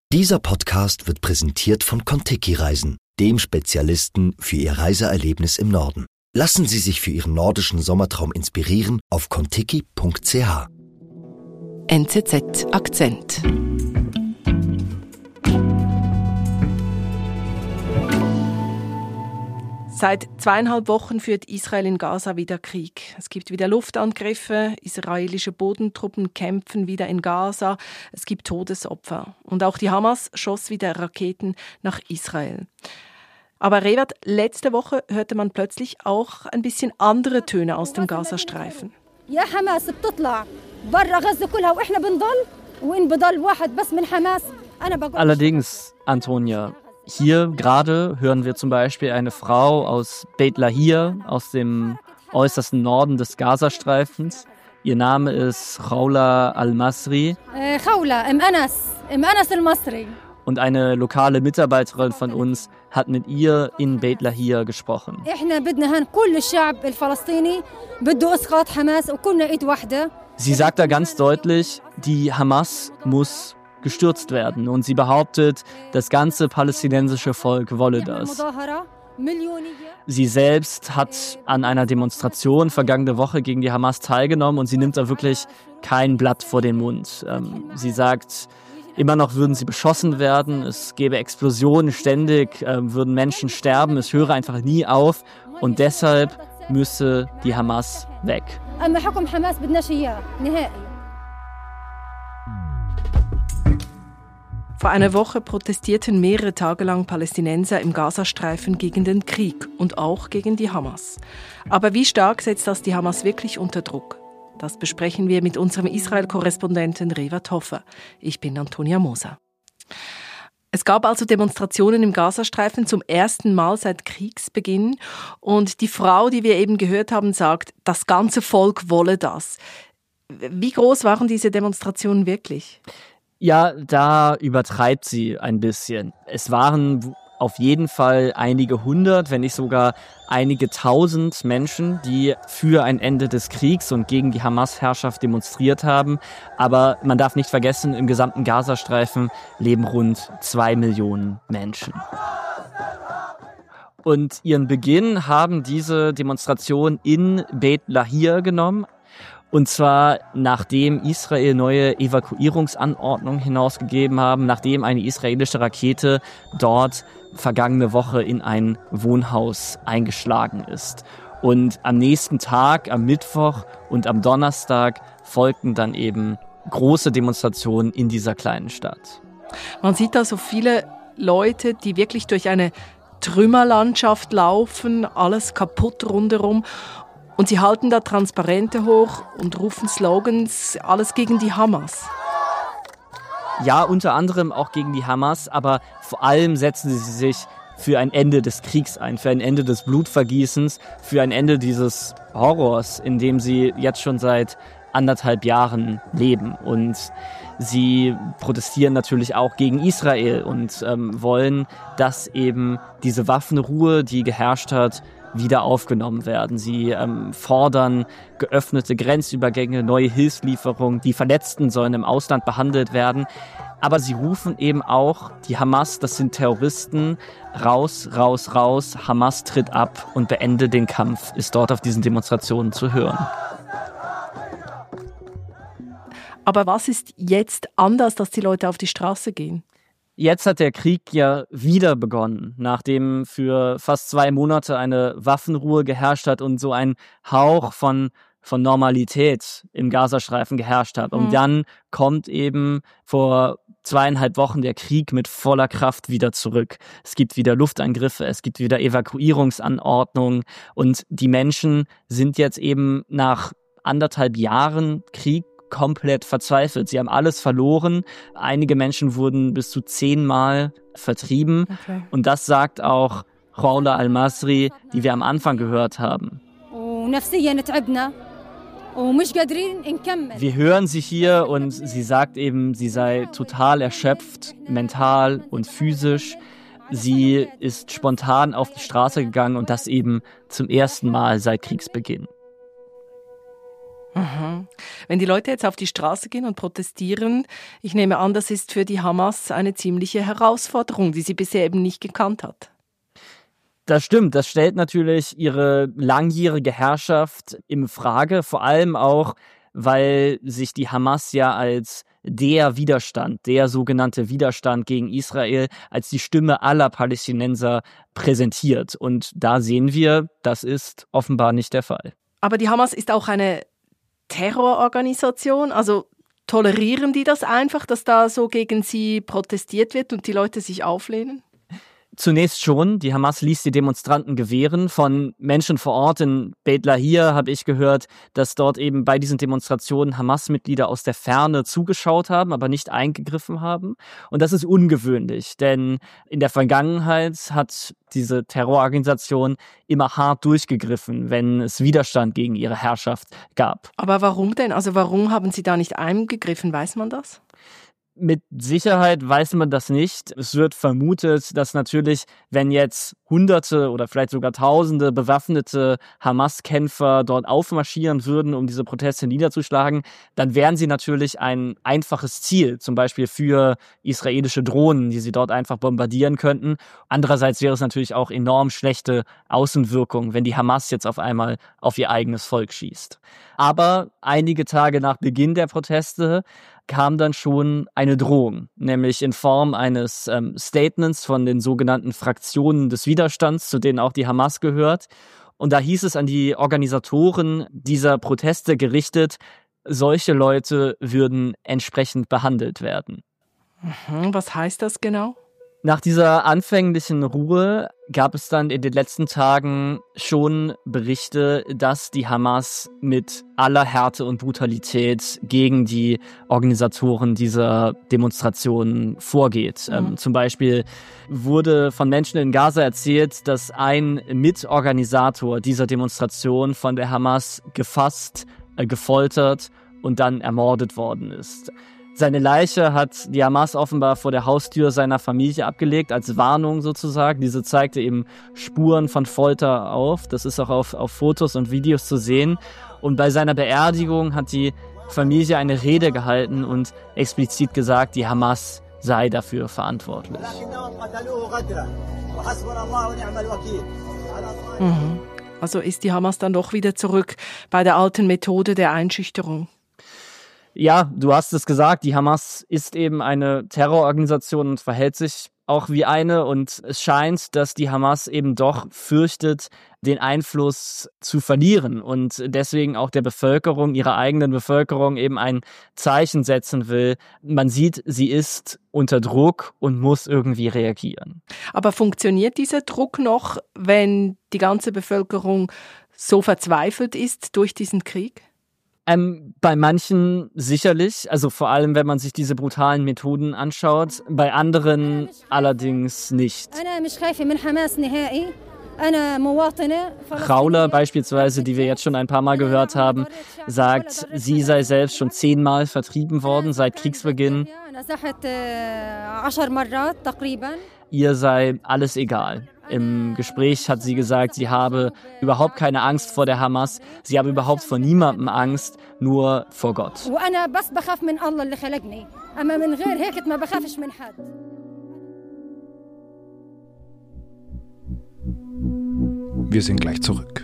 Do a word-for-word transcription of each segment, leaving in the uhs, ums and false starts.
Dieser Podcast wird präsentiert von Contiki Reisen, dem Spezialisten für Ihr Reiseerlebnis im Norden. Lassen Sie sich für Ihren nordischen Sommertraum inspirieren auf contiki punkt c h. N Z Z Akzent. Seit zweieinhalb Wochen führt Israel in Gaza wieder Krieg. Es gibt wieder Luftangriffe, israelische Bodentruppen kämpfen wieder in Gaza, es gibt Todesopfer. Und auch die Hamas schoss wieder Raketen nach Israel. Aber Rewat, letzte Woche hörte man plötzlich auch ein bisschen andere Töne aus dem Gazastreifen. Ja, Hamas بتطلع برا غزة كلها وإحنا بنضل وإن بضل واحد بس من حماس. Allerdings, Antonia, hier gerade hören wir zum Beispiel eine Frau aus Beit Lahia, aus dem äußersten Norden des Gazastreifens. Ihr Name ist Khawla al-Masri. Khawla, im Anas, im Anas al-Masri. Und eine lokale Mitarbeiterin von uns hat mit ihr in Beit Lahia gesprochen. Sie sagt da ganz deutlich, die Hamas muss gestürzt werden. Und sie behauptet, das ganze palästinensische Volk wolle das. Sie selbst hat an einer Demonstration vergangene Woche gegen die Hamas teilgenommen und sie nimmt da wirklich kein Blatt vor den Mund. Ähm, sie sagt, immer noch würden sie beschossen werden, es gäbe Explosionen ständig, äh, würden Menschen sterben, es höre einfach nie auf und deshalb müsse die Hamas weg. Vor einer Woche protestierten mehrere Tage lang Palästinenser im Gazastreifen gegen den Krieg und auch gegen die Hamas. Aber wie stark setzt das die Hamas wirklich unter Druck? Das besprechen wir mit unserem Israel-Korrespondenten Rewat Hoffer. Ich bin Antonia Moser. Es gab also Demonstrationen im Gazastreifen zum ersten Mal seit Kriegsbeginn. Und die Frau, die wir eben gehört haben, sagt, das ganze Volk wolle das. Wie groß waren diese Demonstrationen wirklich? Ja, da übertreibt sie ein bisschen. Es waren auf jeden Fall einige hundert, wenn nicht sogar einige tausend Menschen, die für ein Ende des Kriegs und gegen die Hamas-Herrschaft demonstriert haben. Aber man darf nicht vergessen, im gesamten Gazastreifen leben rund zwei Millionen Menschen. Und ihren Beginn haben diese Demonstrationen in Beit Lahia genommen. Und zwar nachdem Israel neue Evakuierungsanordnungen hinausgegeben haben, nachdem eine israelische Rakete dort vergangene Woche in ein Wohnhaus eingeschlagen ist. Und am nächsten Tag, am Mittwoch und am Donnerstag folgten dann eben große Demonstrationen in dieser kleinen Stadt. Man sieht da so viele Leute, die wirklich durch eine Trümmerlandschaft laufen, alles kaputt rundherum. Und sie halten da Transparente hoch und rufen Slogans, alles gegen die Hamas. Ja, unter anderem auch gegen die Hamas, aber vor allem setzen sie sich für ein Ende des Kriegs ein, für ein Ende des Blutvergießens, für ein Ende dieses Horrors, in dem sie jetzt schon seit anderthalb Jahren leben. Und sie protestieren natürlich auch gegen Israel und ähm, wollen, dass eben diese Waffenruhe, die geherrscht hat, wieder aufgenommen werden. Sie ähm, fordern geöffnete Grenzübergänge, neue Hilfslieferungen. Die Verletzten sollen im Ausland behandelt werden. Aber sie rufen eben auch, die Hamas, das sind Terroristen, raus, raus, raus. Hamas tritt ab und beende den Kampf, ist dort auf diesen Demonstrationen zu hören. Aber was ist jetzt anders, dass die Leute auf die Straße gehen? Jetzt hat der Krieg ja wieder begonnen, nachdem für fast zwei Monate eine Waffenruhe geherrscht hat und so ein Hauch von, von Normalität im Gazastreifen geherrscht hat. Und mhm. dann kommt eben vor zweieinhalb Wochen der Krieg mit voller Kraft wieder zurück. Es gibt wieder Luftangriffe, es gibt wieder Evakuierungsanordnungen und die Menschen sind jetzt eben nach anderthalb Jahren Krieg komplett verzweifelt. Sie haben alles verloren. Einige Menschen wurden bis zu zehnmal vertrieben. Okay. Und das sagt auch Khawla al-Masri, die wir am Anfang gehört haben. Wir hören sie hier und sie sagt eben, sie sei total erschöpft, mental und physisch. Sie ist spontan auf die Straße gegangen und das eben zum ersten Mal seit Kriegsbeginn. Mhm. Wenn die Leute jetzt auf die Straße gehen und protestieren, ich nehme an, das ist für die Hamas eine ziemliche Herausforderung, die sie bisher eben nicht gekannt hat. Das stimmt, das stellt natürlich ihre langjährige Herrschaft in Frage, vor allem auch, weil sich die Hamas ja als der Widerstand, der sogenannte Widerstand gegen Israel, als die Stimme aller Palästinenser präsentiert. Und da sehen wir, das ist offenbar nicht der Fall. Aber die Hamas ist auch eine Terrororganisation, also tolerieren die das einfach, dass da so gegen sie protestiert wird und die Leute sich auflehnen? Zunächst schon. Die Hamas ließ die Demonstranten gewähren. Von Menschen vor Ort in Beit Lahir habe ich gehört, dass dort eben bei diesen Demonstrationen Hamas-Mitglieder aus der Ferne zugeschaut haben, aber nicht eingegriffen haben. Und das ist ungewöhnlich, denn in der Vergangenheit hat diese Terrororganisation immer hart durchgegriffen, wenn es Widerstand gegen ihre Herrschaft gab. Aber warum denn? Also warum haben sie da nicht eingegriffen? Weiß man das? Mit Sicherheit weiß man das nicht. Es wird vermutet, dass natürlich, wenn jetzt Hunderte oder vielleicht sogar Tausende bewaffnete Hamas-Kämpfer dort aufmarschieren würden, um diese Proteste niederzuschlagen, dann wären sie natürlich ein einfaches Ziel, zum Beispiel für israelische Drohnen, die sie dort einfach bombardieren könnten. Andererseits wäre es natürlich auch enorm schlechte Außenwirkung, wenn die Hamas jetzt auf einmal auf ihr eigenes Volk schießt. Aber einige Tage nach Beginn der Proteste kam dann schon eine Drohung, nämlich in Form eines ähm, Statements von den sogenannten Fraktionen des Widerstands, zu denen auch die Hamas gehört. Und da hieß es an die Organisatoren dieser Proteste gerichtet, solche Leute würden entsprechend behandelt werden. Was heißt das genau? Nach dieser anfänglichen Ruhe gab es dann in den letzten Tagen schon Berichte, dass die Hamas mit aller Härte und Brutalität gegen die Organisatoren dieser Demonstrationen vorgeht. Mhm. Ähm, zum Beispiel wurde von Menschen in Gaza erzählt, dass ein Mitorganisator dieser Demonstration von der Hamas gefasst, äh, gefoltert und dann ermordet worden ist. Seine Leiche hat die Hamas offenbar vor der Haustür seiner Familie abgelegt, als Warnung sozusagen. Diese zeigte eben Spuren von Folter auf. Das ist auch auf, auf Fotos und Videos zu sehen. Und bei seiner Beerdigung hat die Familie eine Rede gehalten und explizit gesagt, die Hamas sei dafür verantwortlich. Mhm. Also ist die Hamas dann doch wieder zurück bei der alten Methode der Einschüchterung? Ja, du hast es gesagt, die Hamas ist eben eine Terrororganisation und verhält sich auch wie eine. Und es scheint, dass die Hamas eben doch fürchtet, den Einfluss zu verlieren und deswegen auch der Bevölkerung, ihrer eigenen Bevölkerung eben ein Zeichen setzen will. Man sieht, sie ist unter Druck und muss irgendwie reagieren. Aber funktioniert dieser Druck noch, wenn die ganze Bevölkerung so verzweifelt ist durch diesen Krieg? Ähm, bei manchen sicherlich, also vor allem, wenn man sich diese brutalen Methoden anschaut, bei anderen allerdings nicht. Raula beispielsweise, die wir jetzt schon ein paar Mal gehört haben, sagt, sie sei selbst schon zehnmal vertrieben worden seit Kriegsbeginn. Ihr sei alles egal. Im Gespräch hat sie gesagt, sie habe überhaupt keine Angst vor der Hamas. Sie habe überhaupt vor niemandem Angst, nur vor Gott. Wir sind gleich zurück.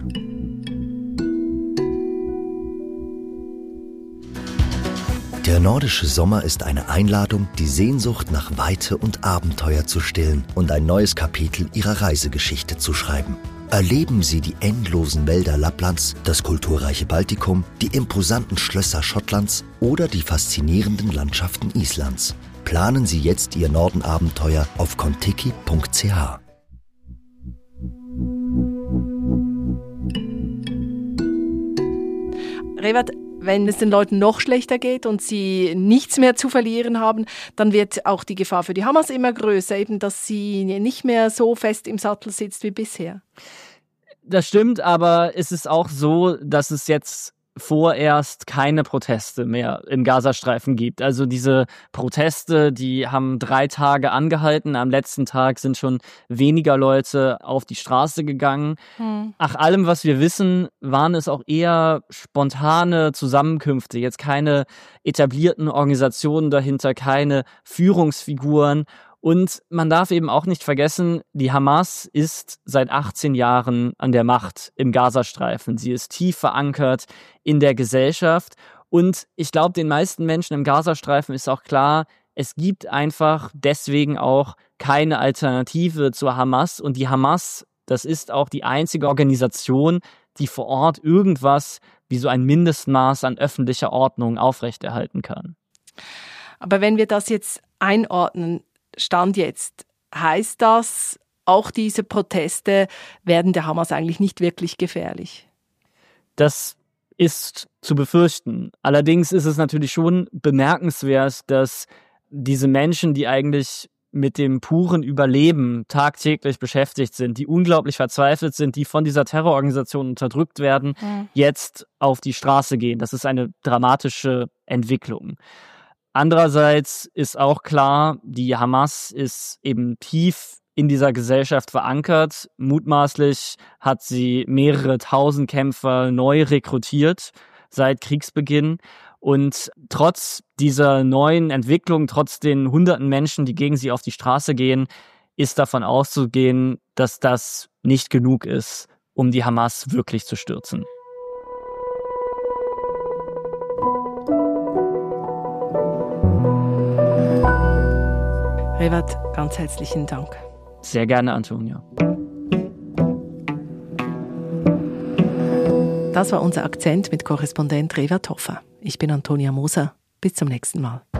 Der nordische Sommer ist eine Einladung, die Sehnsucht nach Weite und Abenteuer zu stillen und ein neues Kapitel ihrer Reisegeschichte zu schreiben. Erleben Sie die endlosen Wälder Lapplands, das kulturreiche Baltikum, die imposanten Schlösser Schottlands oder die faszinierenden Landschaften Islands. Planen Sie jetzt Ihr Nordenabenteuer auf kontiki punkt c h. Revat, wenn es den Leuten noch schlechter geht und sie nichts mehr zu verlieren haben, dann wird auch die Gefahr für die Hamas immer größer, eben dass sie nicht mehr so fest im Sattel sitzt wie bisher. Das stimmt, aber es ist auch so, dass es jetzt vorerst keine Proteste mehr im Gazastreifen gibt. Also diese Proteste, die haben drei Tage angehalten. Am letzten Tag sind schon weniger Leute auf die Straße gegangen. Hm. Nach allem, was wir wissen, waren es auch eher spontane Zusammenkünfte. Jetzt keine etablierten Organisationen dahinter, keine Führungsfiguren. Und man darf eben auch nicht vergessen, die Hamas ist seit achtzehn Jahren an der Macht im Gazastreifen. Sie ist tief verankert in der Gesellschaft. Und ich glaube, den meisten Menschen im Gazastreifen ist auch klar, es gibt einfach deswegen auch keine Alternative zur Hamas. Und die Hamas, das ist auch die einzige Organisation, die vor Ort irgendwas wie so ein Mindestmaß an öffentlicher Ordnung aufrechterhalten kann. Aber wenn wir das jetzt einordnen, Stand jetzt, heißt das, auch diese Proteste werden der Hamas eigentlich nicht wirklich gefährlich? Das ist zu befürchten. Allerdings ist es natürlich schon bemerkenswert, dass diese Menschen, die eigentlich mit dem puren Überleben tagtäglich beschäftigt sind, die unglaublich verzweifelt sind, die von dieser Terrororganisation unterdrückt werden, mhm. jetzt auf die Straße gehen. Das ist eine dramatische Entwicklung. Andererseits ist auch klar, die Hamas ist eben tief in dieser Gesellschaft verankert. Mutmaßlich hat sie mehrere tausend Kämpfer neu rekrutiert seit Kriegsbeginn. Und trotz dieser neuen Entwicklung, trotz den hunderten Menschen, die gegen sie auf die Straße gehen, ist davon auszugehen, dass das nicht genug ist, um die Hamas wirklich zu stürzen. Revat, ganz herzlichen Dank. Sehr gerne, Antonia. Das war unser Akzent mit Korrespondent Revat Hofer. Ich bin Antonia Moser. Bis zum nächsten Mal.